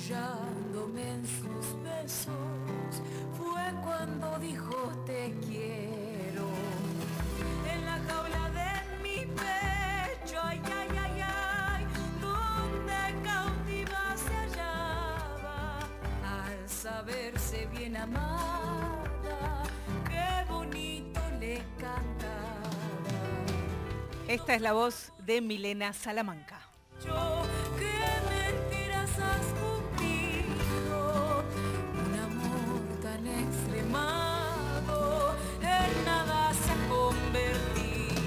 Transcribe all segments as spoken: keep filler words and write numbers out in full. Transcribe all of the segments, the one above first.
arrullándome en sus besos, fue cuando dijo te quiero. En la jaula de mi pecho, ay, ay, ay, ay, donde cautiva se hallaba, al saberse bien amada, qué bonito le cantaba. Esta es la voz de Milena Salamanca. Yo, qué mentiras has cumplido, un amor tan extremado, en nada se ha convertido.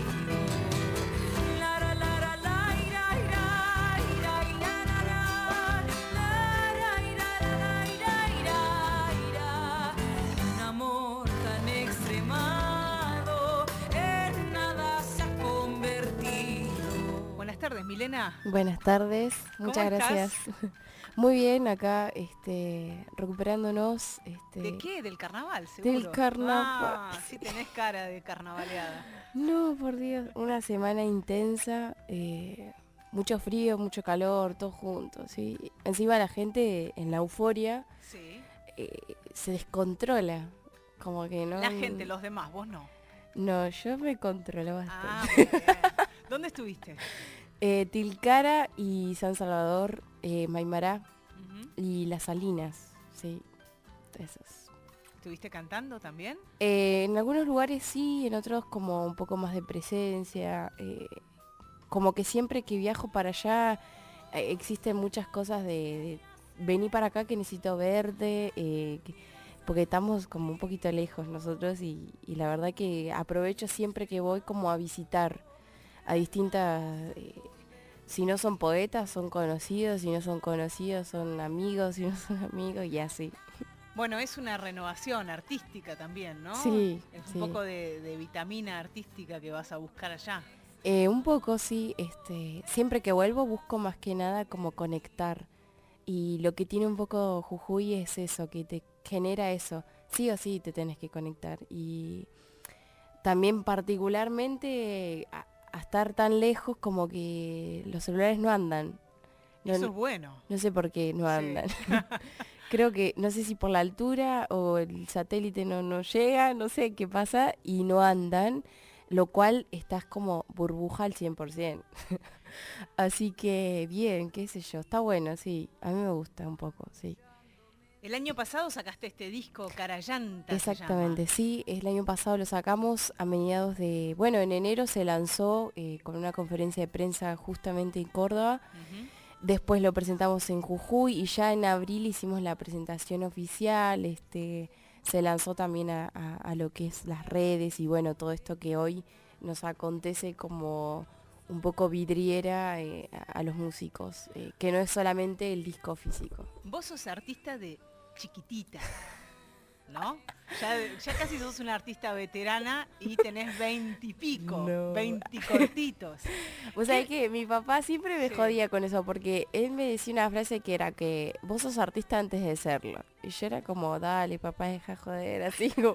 La, la, la, la, la, ira, ira, ira, ira, la, la, la, la, ira, la, ira, ira, ira. Un amor tan extremado, en nada se ha convertido. Buenas tardes, Milena. Buenas tardes, muchas ¿Cómo gracias. Muy bien, acá este, recuperándonos. Este, ¿De qué? ¿Del carnaval, seguro? Del carnaval. Ah, sí tenés cara de carnavaleada. No, por Dios, una semana intensa, eh, mucho frío, mucho calor, todo junto, ¿sí? Encima la gente en la euforia Sí. eh, se descontrola, como que no... La gente, los demás, vos no. No, yo me controlo bastante. Ah, muy bien. ¿Dónde estuviste? Eh, Tilcara y San Salvador, eh, Maimará Ujú. y Las Salinas, sí, esos. ¿Estuviste cantando también? Eh, en algunos lugares sí, en otros como un poco más de presencia. eh, como que siempre que viajo para allá eh, existen muchas cosas de, de vení para acá que necesito verte, eh, que- porque estamos como un poquito lejos nosotros y, y la verdad que aprovecho siempre que voy como a visitar a distintas... eh, si no son poetas, son conocidos, si no son conocidos, son amigos, si no son amigos y así. Bueno, es una renovación artística también, ¿no? Sí, Es un sí. poco de, de vitamina artística que vas a buscar allá. Eh, un poco, sí. Este, siempre que vuelvo busco más que nada como conectar. Y lo que tiene un poco Jujuy es eso, que te genera eso. Sí o sí te tenés que conectar. Y también particularmente a, a estar tan lejos como que los celulares no andan. No, Eso es bueno. no sé por qué no Sí. andan. Creo que, no sé si por la altura o el satélite no, no llega, no sé qué pasa, y no andan, lo cual estás como burbuja al cien por ciento. Así que bien, qué sé yo, está bueno, sí, a mí me gusta un poco, sí. El año pasado sacaste este disco, Carayanta. Exactamente, sí, el año pasado lo sacamos a mediados de, bueno, en enero se lanzó eh, con una conferencia de prensa justamente en Córdoba. Uh-huh. Después lo presentamos en Jujuy y ya en abril hicimos la presentación oficial, este, se lanzó también a, a- a lo que es las redes y bueno, todo esto que hoy nos acontece como un poco vidriera eh, a, a los músicos, eh, que no es solamente el disco físico. Vos sos artista de chiquitita, ¿no? Ya, ya casi sos una artista veterana y tenés veintipico, No. veinti cortitos. Vos sabés que mi papá siempre me Sí. jodía con eso, porque él me decía una frase que era que vos sos artista antes de serlo. Y yo era como, dale, papá, deja joder, así como...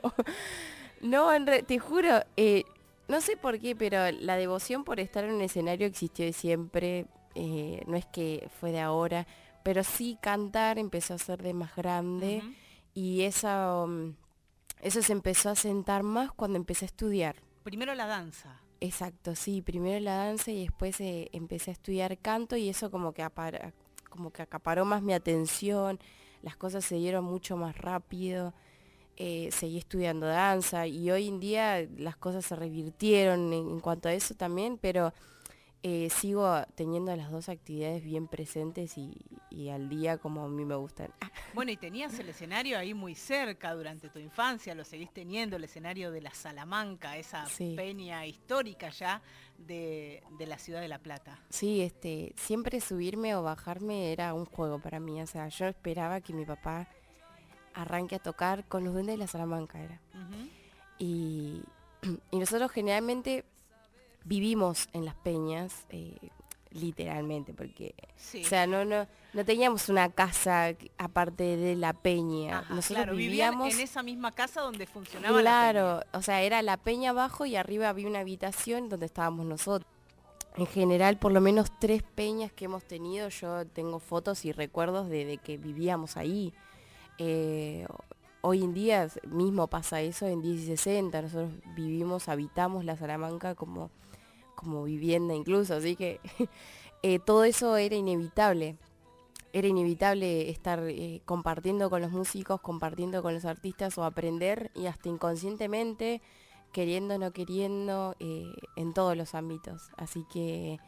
No, en re- te juro, eh, no sé por qué, pero la devoción por estar en un escenario existió de siempre, eh, no es que fue de ahora, pero sí cantar empezó a ser de más grande Ujú. y eso, um, eso se empezó a sentar más cuando empecé a estudiar. Primero la danza. Exacto, sí, primero la danza y después eh, empecé a estudiar canto y eso como que, apara- como que acaparó más mi atención, las cosas se dieron mucho más rápido, eh, seguí estudiando danza y hoy en día las cosas se revirtieron en, en cuanto a eso también, pero eh, sigo teniendo las dos actividades bien presentes y, y al día como a mí me gustan. Bueno, y tenías el escenario ahí muy cerca durante tu infancia, lo seguís teniendo, el escenario de la Salamanca, esa Sí. peña histórica ya de, de la ciudad de La Plata. Sí, este, siempre subirme o bajarme era un juego para mí, o sea, yo esperaba que mi papá arranque a tocar con los Duendes de la Salamanca, era. Ujú. Y, y nosotros generalmente vivimos en las peñas, eh, literalmente, porque, Sí. o sea, no, no, no teníamos una casa que- aparte de la peña. Ajá, Nosotros claro, vivían vivíamos... en esa misma casa donde funcionaba la Claro, peña. o sea, era la peña abajo y arriba había una habitación donde estábamos nosotros. en general, por lo menos tres peñas que hemos tenido, yo tengo fotos y recuerdos de, de que vivíamos ahí. Eh, hoy en día mismo pasa eso en diez y sesenta, nosotros vivimos, habitamos la Salamanca como, como vivienda incluso, así que eh, todo eso era inevitable. Era inevitable estar eh, compartiendo con los músicos, compartiendo con los artistas o aprender y hasta inconscientemente, queriendo o no queriendo, eh, en todos los ámbitos. Así que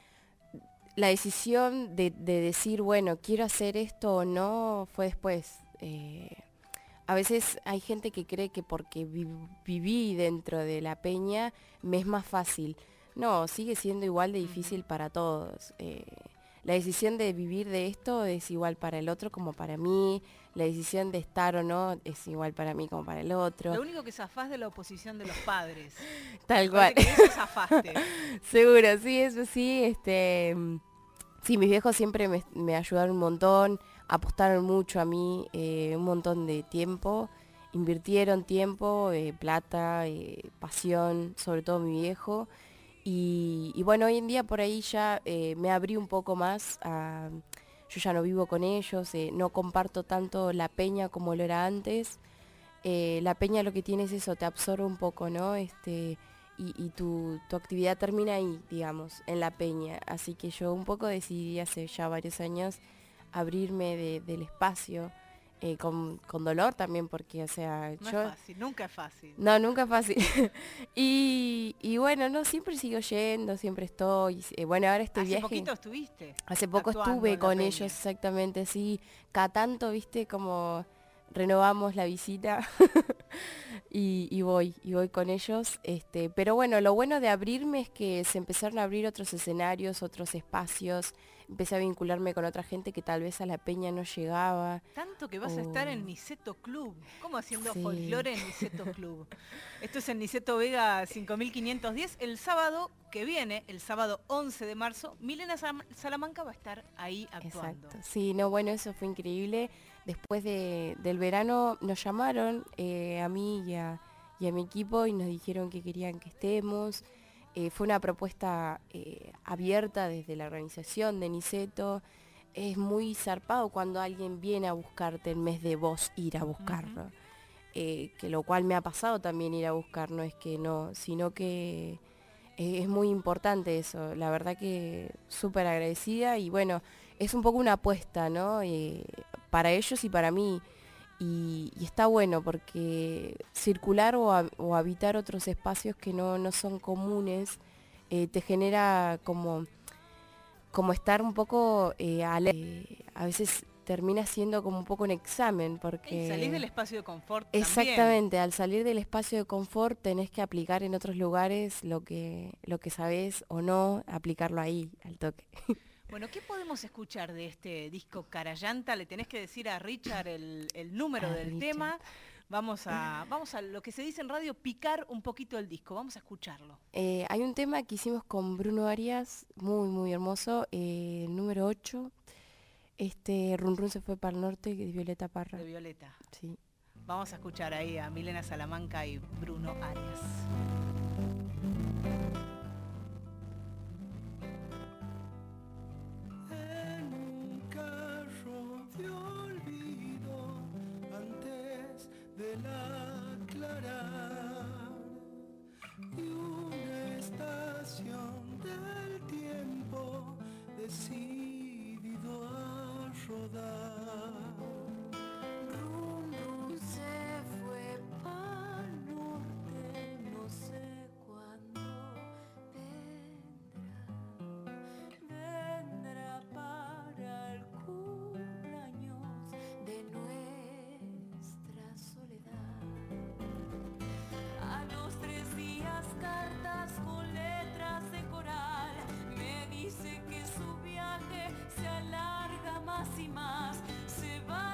la decisión de, de decir, bueno, quiero hacer esto o no, fue después. Eh, a veces hay gente que cree que porque vi- viví dentro de la peña me es más fácil. No, sigue siendo igual de difícil para todos. Eh, la decisión de vivir de esto es igual para el otro como para mí. La decisión de estar o no es igual para mí como para el otro. Lo único que zafás de la oposición de los padres. Tal Me cual. parece que eso zafaste. Seguro, sí, eso sí. Este, mm, sí, mis viejos siempre me, me ayudaron un montón, apostaron mucho a mí, eh, un montón de tiempo, invirtieron tiempo, eh, plata, eh, pasión, sobre todo mi viejo. Y, y bueno, hoy en día por ahí ya eh, me abrí un poco más a... Yo ya no vivo con ellos, eh, no comparto tanto la peña como lo era antes. Eh, la peña lo que tiene es eso, te absorbe un poco, ¿no? Este, y y tu, tu actividad termina ahí, digamos, en la peña. Así que yo un poco decidí hace ya varios años abrirme de- del espacio, eh, con, con dolor también, porque, o sea, No yo... es fácil, nunca es fácil. No, nunca es fácil. y, y bueno, no, siempre sigo yendo, siempre estoy. eh, bueno, ahora este Hace viaje... poquito estuviste. Hace poco actuando estuve en la con peña. ellos, exactamente, sí. Cada tanto, viste, como renovamos la visita y, y voy, y voy con ellos. Este, pero bueno, lo bueno de abrirme es que se empezaron a abrir otros escenarios, otros espacios. Empecé a vincularme con otra gente que tal vez a la peña no llegaba. Tanto que vas a estar en Oh. Niceto Club. ¿Cómo haciendo Sí. folclore en Niceto Club? Esto es en Niceto Vega cinco mil quinientos diez. El sábado que viene, el sábado once de marzo, Milena Salam- Salamanca va a estar ahí actuando. Exacto. Sí, no, bueno, eso fue increíble. Después de- del verano nos llamaron eh, a mí y a, y a mi equipo y nos dijeron que querían que estemos. Eh, fue una propuesta eh, abierta desde la organización de Niceto. Es muy zarpado cuando alguien viene a buscarte en vez de vos ir a buscarlo. Eh, que lo cual me ha pasado también ir a buscar, no es que no, sino que eh, es muy importante eso. La verdad que súper agradecida y bueno, es un poco una apuesta, ¿no? Eh, para ellos y para mí. Y, y está bueno porque circular o, ha- o habitar otros espacios que no, no son comunes eh, te genera como, como estar un poco eh, ale- eh, a veces termina siendo como un poco un examen porque... Y salís del espacio de confort también. Exactamente, al salir del espacio de confort tenés que aplicar en otros lugares lo que, lo que sabés o no, aplicarlo ahí, al toque. Bueno, ¿qué podemos escuchar de este disco Carayanta? Le tenés que decir a Richard el, el número A del Richard. tema. Vamos a, vamos a lo que se dice en radio, picar un poquito el disco. Vamos a escucharlo. Eh, hay un tema que hicimos con Bruno Arias, muy, muy hermoso, eh, el número ocho. Este, Run Run se fue para el norte, de Violeta Parra. De Violeta. Sí. Vamos a escuchar ahí a Milena Salamanca y Bruno Arias. En un carro de olvido antes del aclarar y una estación del tiempo decidido a rodar. Rum, rum, se fue pa'l norte, no sé cuándo vendrá. Vendrá para el cumpleaños de nuestra soledad. A los tres días cartas con letras de coral. Me dice que su viaje se alarga más y más. Se va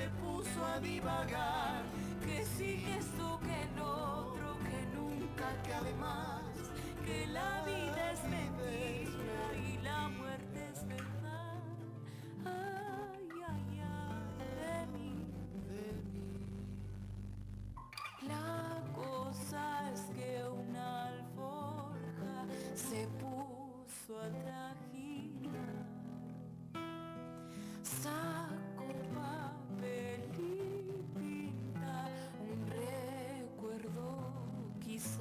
se puso a divagar, que sí, que esto, que el otro, que nunca, que además, que la vida es mentira y la muerte es verdad. Ay, ay, ay, de mí, de mí. La cosa es que una alforja se puso a trajinar, saco papel y pinta un recuerdo quizás.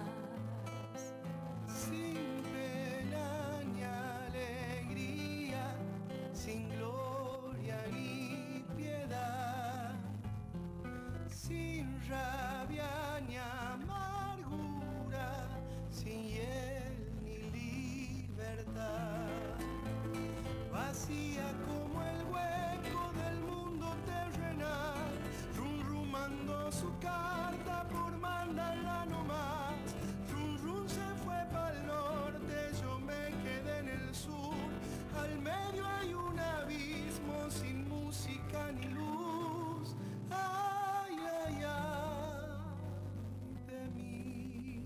Sin pena ni alegría, sin gloria ni piedad, sin rabia ni amargura, sin hiel ni libertad. Vacía como el hueco del mundo terrenal, rum rumando su carta por mandarla nomás. Rum rum se fue pa'l norte, yo me quedé en el sur. Al medio hay un abismo sin música ni luz. Ay, ay, ay, de mí.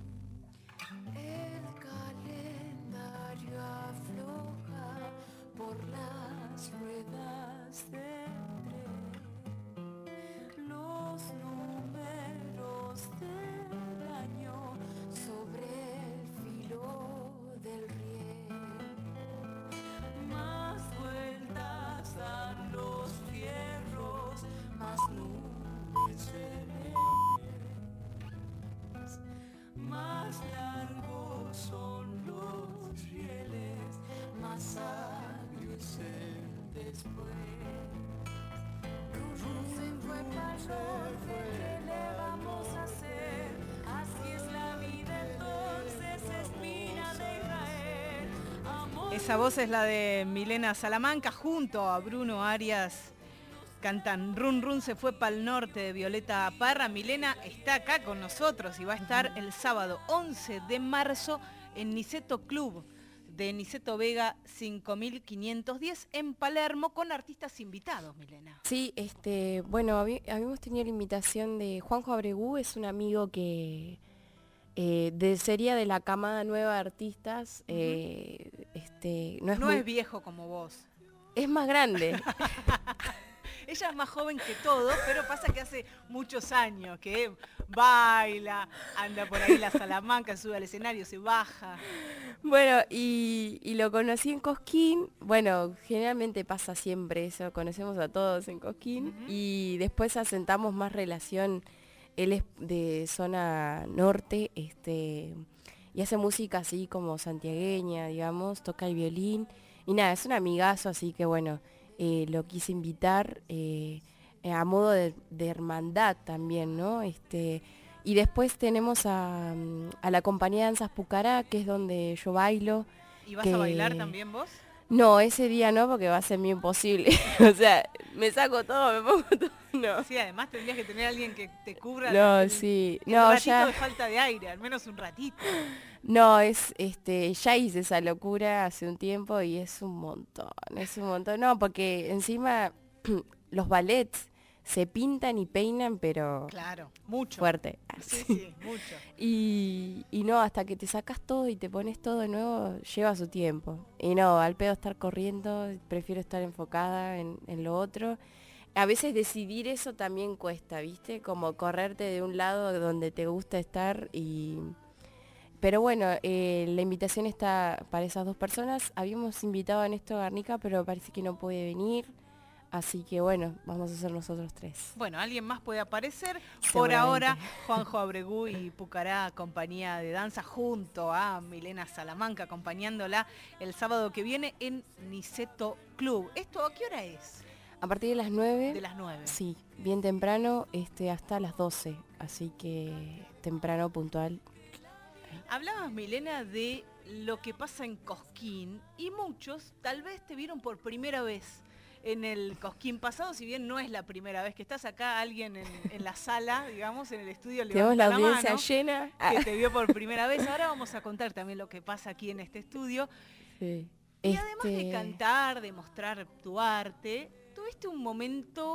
El calendario afloja por las ruedas del tren, los números del año sobre el filo del riel. Más vueltas dan los fierros, más nubes serenas, más largos son los rieles, más agrio es el después. Ruru se fue pa'l norte, ¿qué le vamos a hacer? Así es la vida, entonces espina de Israel. Amor. Esa voz es la de Milena Salamanca junto a Bruno Arias. Cantan Run Run se fue pa'l norte de Violeta Parra. Milena está acá con nosotros y va a estar el sábado once de marzo en Niceto Club de Niceto Vega cinco mil quinientos diez en Palermo con artistas invitados, Milena. Sí, este, bueno, habi- habíamos tenido la invitación de Juanjo Abregú, es un amigo que eh, de sería de la camada nueva de artistas, eh, este, no es No muy- es viejo como vos. es más grande. Ella es más joven que todo, pero pasa que hace muchos años que baila, anda por ahí la Salamanca, sube al escenario, se baja. Bueno, y, y lo conocí en Cosquín. Bueno, generalmente pasa siempre eso, conocemos a todos en Cosquín. Ujú. Y después asentamos más relación. Él es de zona norte, este, y hace música así como santiagueña, digamos, toca el violín. Y nada, es un amigazo, así que bueno, eh, lo quise invitar eh, eh, a modo de, de hermandad también, ¿no? Este, y después tenemos a, mm, a la compañía de danzas Pucará, que es donde yo bailo. ¿Y vas que- a bailar también vos? No, ese día no, porque va a ser muy imposible. O sea, me saco todo, me pongo todo. No, Sí, además tendrías que tener a alguien que te cubra no, el, sí. el No, ratito ya. de falta de aire, al menos un ratito. No, es, este, ya hice esa locura hace un tiempo y es un montón, es un montón. No, porque encima los ballets se pintan y peinan, pero Claro, mucho. fuerte. Sí, sí, mucho. Y, y no, hasta que te sacas todo y te pones todo de nuevo, lleva su tiempo. Y no, al pedo estar corriendo, prefiero estar enfocada en, en lo otro. A veces decidir eso también cuesta, ¿viste? Como correrte de un lado donde te gusta estar y... Pero bueno, eh, la invitación está para esas dos personas. Habíamos invitado a Néstor Garnica, pero parece que no puede venir. Así que bueno, vamos a ser nosotros tres. Bueno, alguien más puede aparecer. Por Seguramente. ahora, Juanjo Abregú y Pucará, compañía de danza, junto a Milena Salamanca, acompañándola el sábado que viene en Niceto Club. ¿Esto a qué hora es? A partir de las nueve. De las nueve. Sí, bien temprano, este, hasta las doce. Así que temprano, puntual. Hablabas, Milena, de lo que pasa en Cosquín y muchos tal vez te vieron por primera vez en el Cosquín pasado, si bien no es la primera vez que estás acá, alguien en, en la sala, digamos, en el estudio, Tenemos levanta la la audiencia mano, llena. Ah, que te vio por primera vez. Ahora vamos a contar también lo que pasa aquí en este estudio. sí. Y además de Este, cantar, de mostrar tu arte, tuviste un momento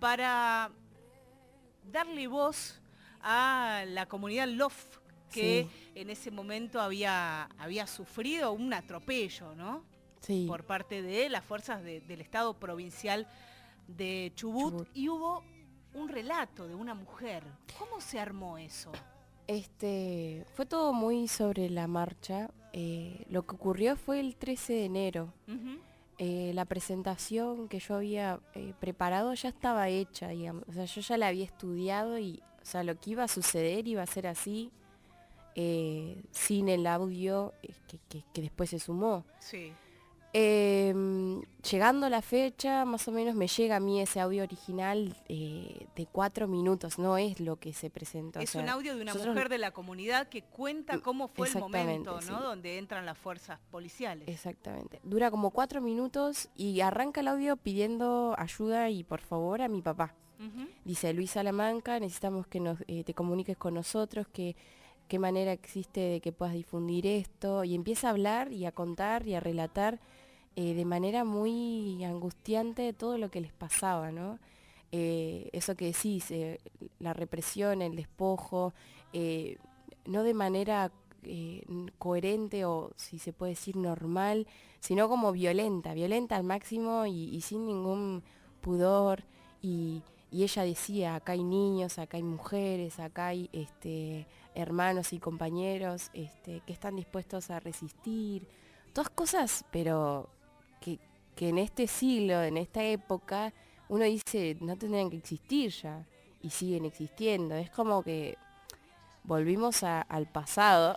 para darle voz a la comunidad Lof, que Sí. en ese momento había, había sufrido un atropello, ¿no? Sí. Por parte de las fuerzas de- del Estado provincial de Chubut, Chubut. y hubo un relato de una mujer. ¿Cómo se armó eso? Este, fue todo muy sobre la marcha. Eh, lo que ocurrió fue el trece de enero. Ujú. Eh, la presentación que yo había eh, preparado ya estaba hecha, digamos. O sea, yo ya la había estudiado y, o sea, lo que iba a suceder iba a ser así, eh, sin el audio eh, que, que- que después se sumó. Sí. Eh, llegando la fecha, más o menos me llega a mí ese audio original eh, de cuatro minutos, no es lo que se presentó. o Es sea, un audio de una nosotros- mujer de la comunidad que cuenta cómo fue el Exactamente, momento, ¿no? sí. Donde entran las fuerzas policiales. Exactamente. Dura como cuatro minutos y arranca el audio pidiendo ayuda y por favor a mi papá. Ujú. Dice: Luis Salamanca, necesitamos que nos, eh, te comuniques con nosotros, que qué manera existe de que puedas difundir esto. Y empieza a hablar y a contar y a relatar eh, de manera muy angustiante todo lo que les pasaba, ¿no? Eh, eso que decís, eh, la represión, el despojo, eh, no de manera eh, n- coherente o si se puede decir normal, sino como violenta, violenta al máximo y, y sin ningún pudor. Y, y ella decía: acá hay niños, acá hay mujeres, acá hay este, hermanos y compañeros este, que están dispuestos a resistir. Todas cosas, pero que, que en este siglo, en esta época, uno dice no tendrían que existir ya y siguen existiendo. Es como que volvimos a- al pasado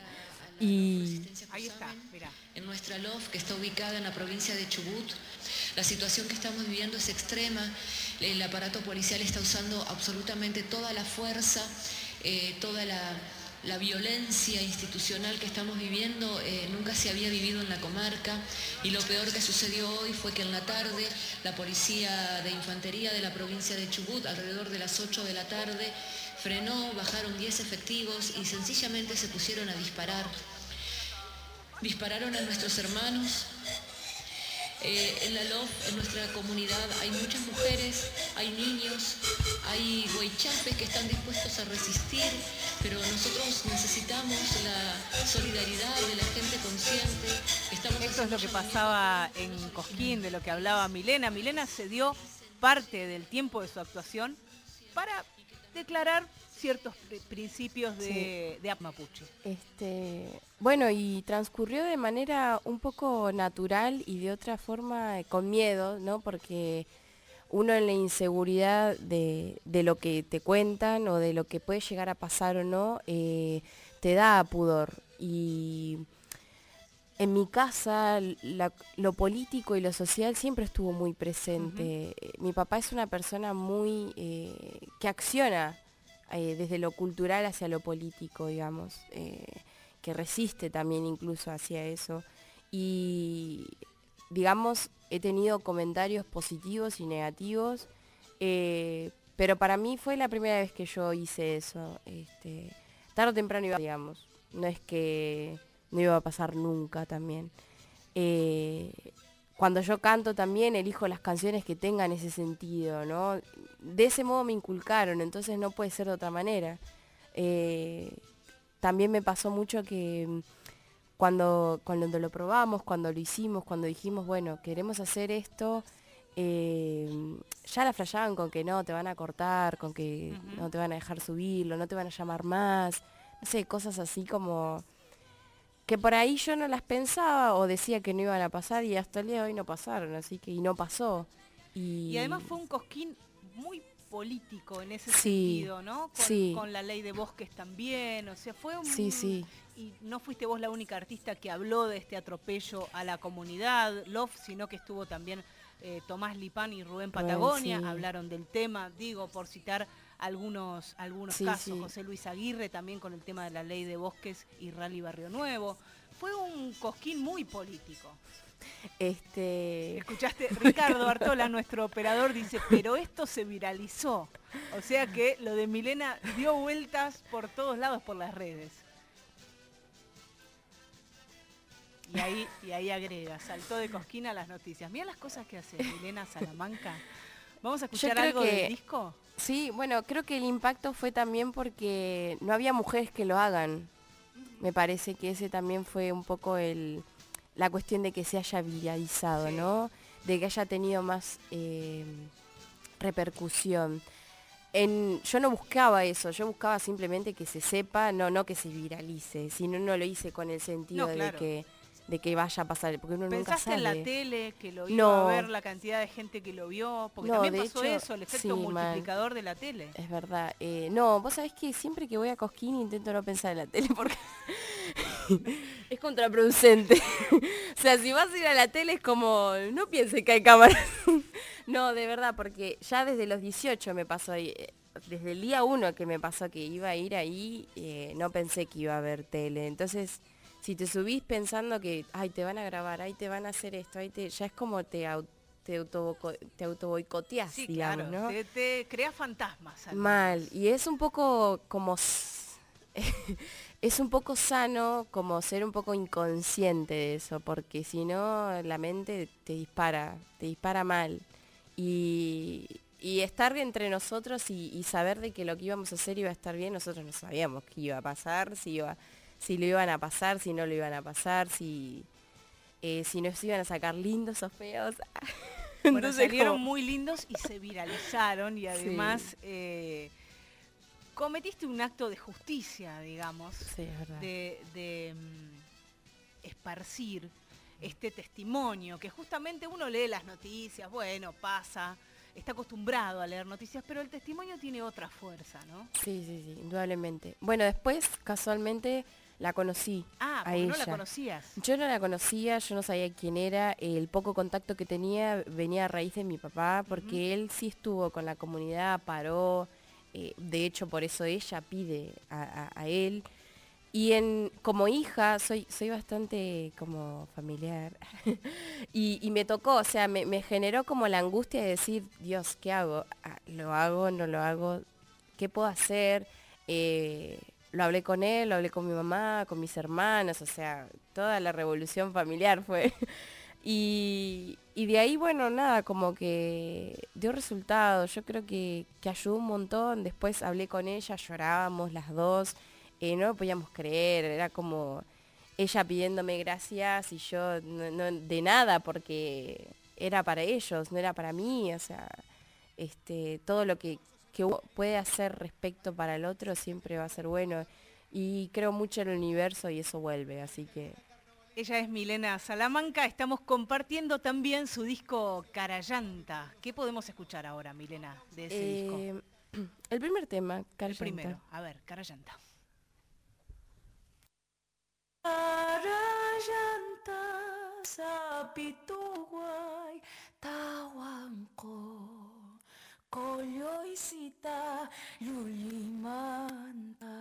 y Ahí está, mirá. En nuestra LOF, que está ubicada en la provincia de Chubut, la situación que estamos viviendo es extrema. El aparato policial está usando absolutamente toda la fuerza, eh, toda la, la violencia institucional que estamos viviendo. Eh, nunca se había vivido en la comarca, y lo peor que sucedió hoy fue que en la tarde la policía de infantería de la provincia de Chubut, alrededor de las ocho de la tarde, frenó, bajaron diez efectivos y sencillamente se pusieron a disparar. Dispararon a nuestros hermanos. Eh, en la LOF, en nuestra comunidad, hay muchas mujeres, hay niños, hay huaychapes que están dispuestos a resistir, pero nosotros necesitamos la solidaridad de la gente consciente. Estamos Esto es lo que haciendo pasaba en Cosquín, de lo que hablaba Milena. Milena se dio parte del tiempo de su actuación para declarar ciertos pri- principios de, de mapuche. Este, bueno, y transcurrió de manera un poco natural y de otra forma eh, con miedo, ¿no? Porque uno en la inseguridad de, de lo que te cuentan o de lo que puede llegar a pasar o no, eh, te da pudor. Y en mi casa la- lo político y lo social siempre estuvo muy presente. Eh, Mi papá es una persona muy eh, que acciona eh, desde lo cultural hacia lo político, digamos, eh, que resiste también incluso hacia eso. Y, digamos, he tenido comentarios positivos y negativos, eh, pero para mí fue la primera vez que yo hice eso. Este, tarde o temprano iba, digamos, no es que no iba a pasar nunca también. Eh, cuando yo canto también elijo las canciones que tengan ese sentido, ¿no? De ese modo me inculcaron, entonces no puede ser de otra manera. Eh, también me pasó mucho que mm, cuando, cuando lo probamos, cuando lo hicimos, cuando dijimos, bueno, queremos hacer esto, eh, ya la flasheaban con que no, te van a cortar, con que Ujú. no te van a dejar subirlo, no te van a llamar más, no sé, cosas así como que por ahí yo no las pensaba o decía que no iban a pasar y hasta el día de hoy no pasaron, así que y no pasó. Y, Y además fue un Cosquín muy político en ese Sí, sentido, ¿no? Con, sí. con la ley de bosques también, o sea, fue un... Sí, sí. Y no fuiste vos la única artista que habló de este atropello a la comunidad, Love, sino que estuvo también eh, Tomás Lipán y Rubén Patagonia, sí. hablaron del tema, digo, por citar algunos, algunos Sí, casos. sí. José Luis Aguirre también con el tema de la ley de bosques y Rally Barrio Nuevo. Fue un Cosquín muy político. Este, Escuchaste, Ricardo Artola, nuestro operador, dice, pero esto se viralizó. O sea que lo de Milena dio vueltas por todos lados por las redes. Y ahí, y ahí agrega, saltó de Cosquín a las noticias. Mira las cosas que hace Milena Salamanca ¿Vamos a escuchar creo algo que- del disco? Sí, bueno, creo que el impacto fue también porque no había mujeres que lo hagan. Me parece que ese también fue un poco el, la cuestión de que se haya viralizado, Sí. ¿no? De que haya tenido más eh, repercusión. En, yo no buscaba eso, yo buscaba simplemente que se sepa, no, no que se viralice, sino no lo hice con el sentido No, claro. de que de que vaya a pasar, porque uno nunca ¿Pensaste sabe. en la tele que lo iba No. a ver la cantidad de gente que lo vio? Porque No, también de pasó hecho, eso, el efecto sí, mal. multiplicador de la tele. Es verdad. Eh, no, vos sabés que siempre que voy a Cosquín intento no pensar en la tele porque es contraproducente. O sea, si vas a ir a la tele es como, no piense que hay cámaras. No, de verdad, porque ya desde los dieciocho me pasó ahí. eh, Desde el día uno que me pasó que iba a ir ahí, eh, no pensé que iba a haber tele. Entonces, si te subís pensando que, ay, te van a grabar, ay, te van a hacer esto, ay, te, ya es como te, au- te, autoboco- te autoboicoteás, Sí, digamos, claro, ¿no? te, te crea fantasmas. al Mal, menos. y es un poco como... s- es un poco sano como ser un poco inconsciente de eso, porque si no la mente te dispara, te dispara mal. Y, y estar entre nosotros y, y saber de que lo que íbamos a hacer iba a estar bien, nosotros no sabíamos qué iba a pasar, si, iba, si lo iban a pasar, si no lo iban a pasar, si, eh, si nos iban a sacar lindos o feos. Bueno, Entonces, salieron como- muy lindos y se viralizaron y además eh, cometiste un acto de justicia, digamos, Sí, es verdad. de, de, mm, esparcir este testimonio, que justamente uno lee las noticias, bueno, pasa, está acostumbrado a leer noticias, pero el testimonio tiene otra fuerza, ¿no? Sí, sí, sí, indudablemente. Bueno, después, casualmente, la conocí Ah, a porque ella. no la conocías. Yo no la conocía, yo no sabía quién era, el poco contacto que tenía venía a raíz de mi papá, porque él sí estuvo con la comunidad, paró, eh, de hecho por eso ella pide a, a- a él. Y en, como hija soy, soy bastante como familiar y, y me tocó, o sea, me, me generó como la angustia de decir, Dios, ¿qué hago? Ah, ¿Lo hago? ¿No lo hago? ¿Qué puedo hacer? Eh, lo hablé con él, lo hablé con mi mamá, con mis hermanos, o sea, toda la revolución familiar fue. Y, y de ahí, bueno, nada, como que dio resultado. Yo creo que, que ayudó un montón. Después hablé con ella, llorábamos las dos, eh, no lo podíamos creer, era como ella pidiéndome gracias y yo no, no- de nada, porque era para ellos, no era para mí, o sea, este, todo lo que, que uno puede hacer respecto para el otro siempre va a ser bueno. Y creo mucho en el universo y eso vuelve, así que... Ella es Milena Salamanca, estamos compartiendo también su disco Carallanta. ¿Qué podemos escuchar ahora, Milena, de ese disco? Eh, el primer tema, El Carllanta. primero, a ver, Carallanta. Carallanta sapituguay tawanko koyoisita lulimanta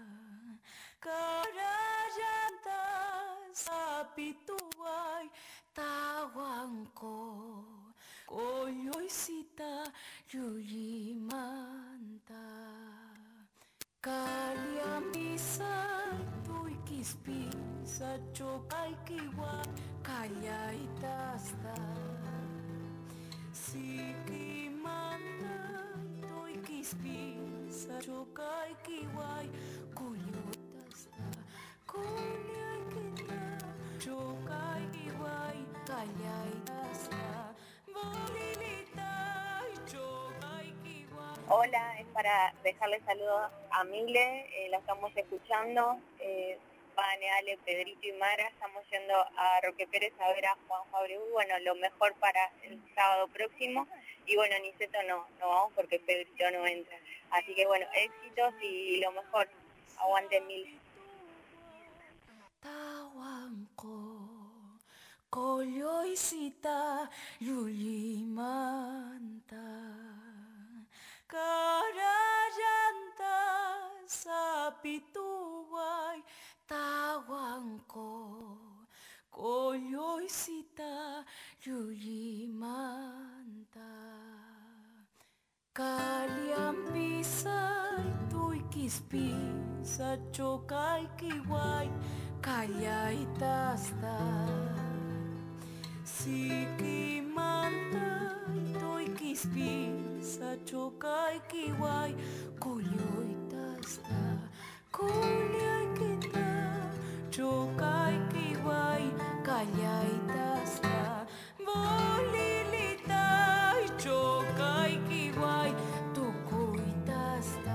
Carallanta sapituguay tawanko koyoisita lulimanta Kaliambisa tuikispisa chokaikiwa kallaitasta Sikimanda tuikispisa chokaikiwa kuyutasta Kunyaikita chokaikiwa kallaitasta Bolilita chokaikiwa Hola, es para dejarle saludos a Mile, eh, la estamos escuchando, eh, Vane, Ale, Pedrito y Mara, estamos yendo a Roque Pérez a ver a Juan Fabreu, bueno, lo mejor para el sábado próximo, y bueno, Niceto no, no vamos porque Pedrito no entra, así que bueno, éxitos y lo mejor, aguante Mile. Tawanko koyoisita lulimanta Carallanta sapituguay tawanko koyoisita lulimanta Kaliampisay tuikispisa chokaikiway kallaitasta Sikimanta tuikis pisa chokai kiwai kulluitasta kullaykita chokai kiwai kallaitasta bolilita chokai kiwai tukuitasta.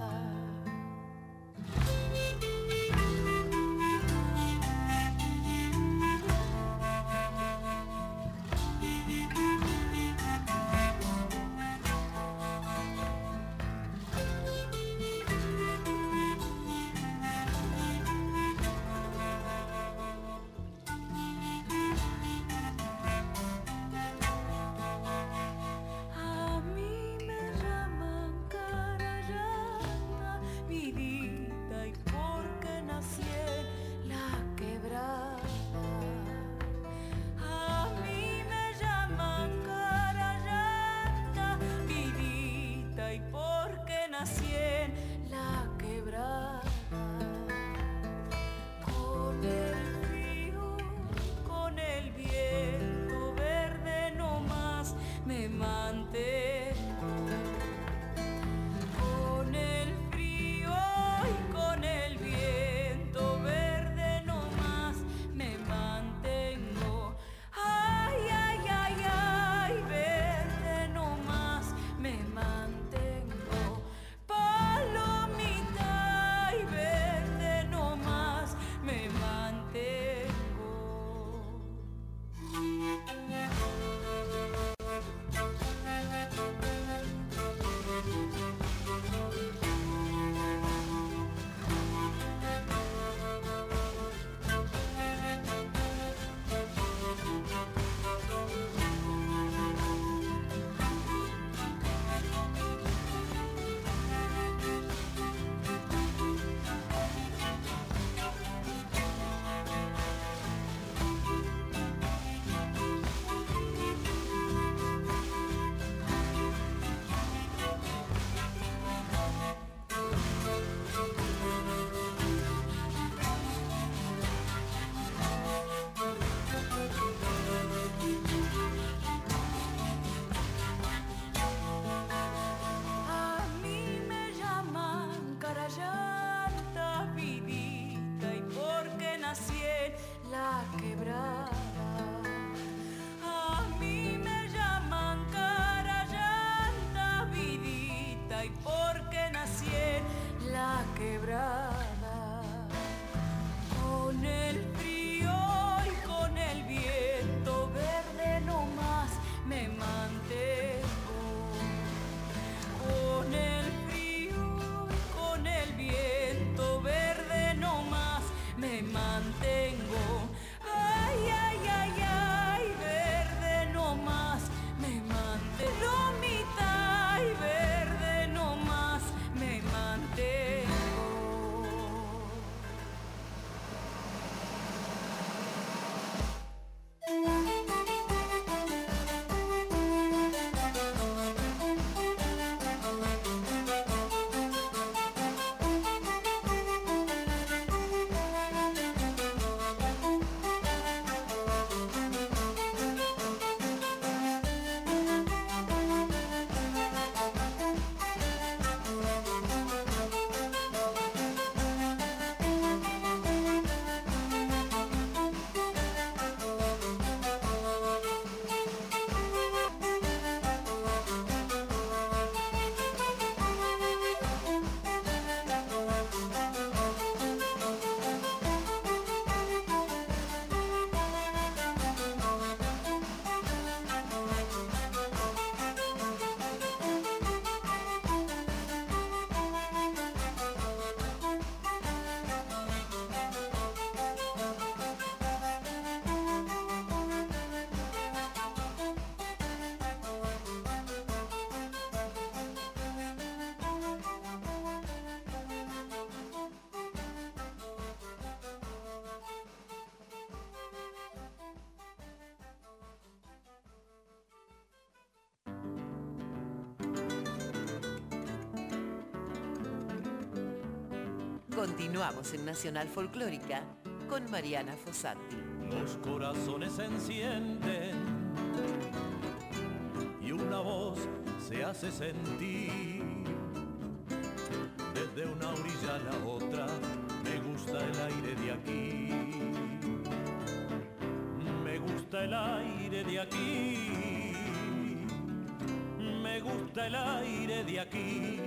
Continuamos en Nacional Folclórica con Mariana Fossati. Los corazones se encienden y una voz se hace sentir. Desde una orilla a la otra, me gusta el aire de aquí. Me gusta el aire de aquí. Me gusta el aire de aquí.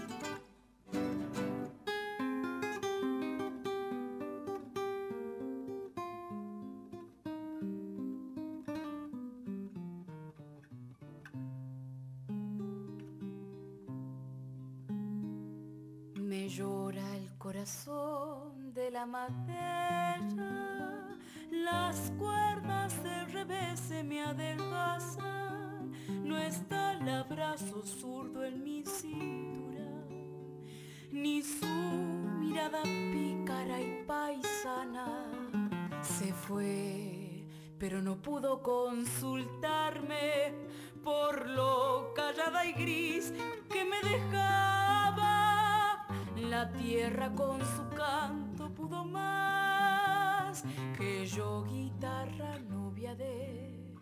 Me llora el corazón de la madera, las cuerdas de revés se me adelgazan, no está el abrazo zurdo en mi cintura, ni su mirada pícara y paisana. Se fue, pero no pudo consultarme por lo callada y gris que me dejaba. La tierra con su canto pudo más que yo, guitarra novia de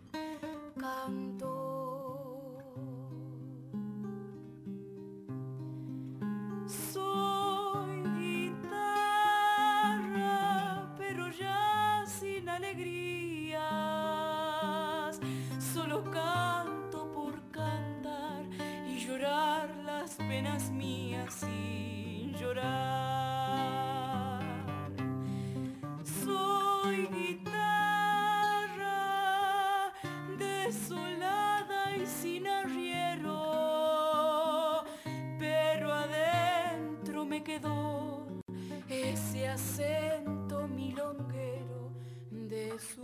canto. Soy guitarra, pero ya sin alegrías, solo canto por cantar y llorar las penas mías sin llorar. Soy guitarra desolada y sin arriero, pero adentro me quedó ese acento milonguero de su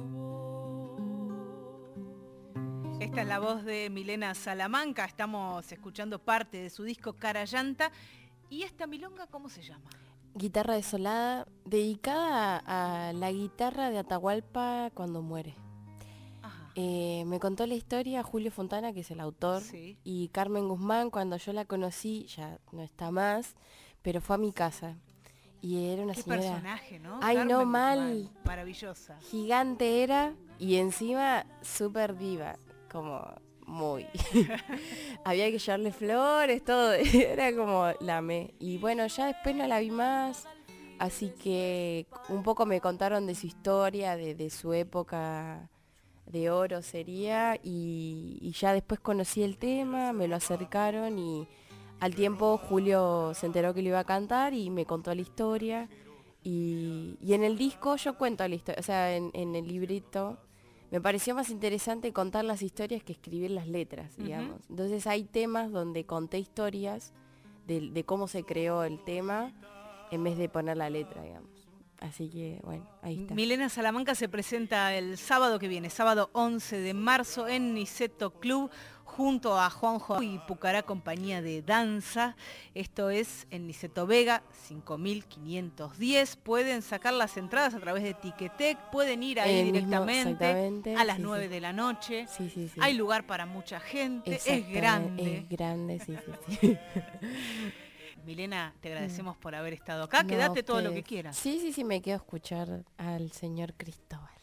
voz. Esta es la voz de Milena Salamanca, estamos escuchando parte de su disco Cara Llanta. ¿Y esta milonga cómo se llama? Guitarra desolada, dedicada a, a la guitarra de Atahualpa cuando muere. Ajá. Eh, me contó la historia Julio Fontana, que es el autor, Sí. y Carmen Guzmán, cuando yo la conocí, ya no está más, pero fue a mi casa. Y era una Qué señora personaje, ¿no? Ay, no, Carmen mal. Guzmán, maravillosa. gigante era, y encima súper diva, como muy. Había que llevarle flores, todo, era como la me. Y bueno, ya después no la vi más, así que un poco me contaron de su historia, de, de su época de oro sería, y, y ya después conocí el tema, me lo acercaron y al tiempo Julio se enteró que lo iba a cantar y me contó la historia. Y, y en el disco yo cuento la historia, o sea, en, en el librito. Me pareció más interesante contar las historias que escribir las letras, digamos. Uh-huh. Entonces hay temas donde conté historias de, de cómo se creó el tema en vez de poner la letra, digamos. Así que, bueno, ahí está. Milena Salamanca se presenta el sábado que viene, sábado once de marzo en Niceto Club, junto a Juanjo y Pucará Compañía de Danza. Esto es en Niceto Vega, cinco mil quinientos diez. Pueden sacar las entradas a través de Ticketek, pueden ir ahí El directamente mismo, a las sí, nueve sí. de la noche. Sí, sí, sí. Hay lugar para mucha gente, es grande. Es grande, sí, sí, sí. Milena, te agradecemos por haber estado acá. No, Quédate todo lo que ustedes. quieras. Sí, sí, sí, me quedo a escuchar al señor Cristóbal.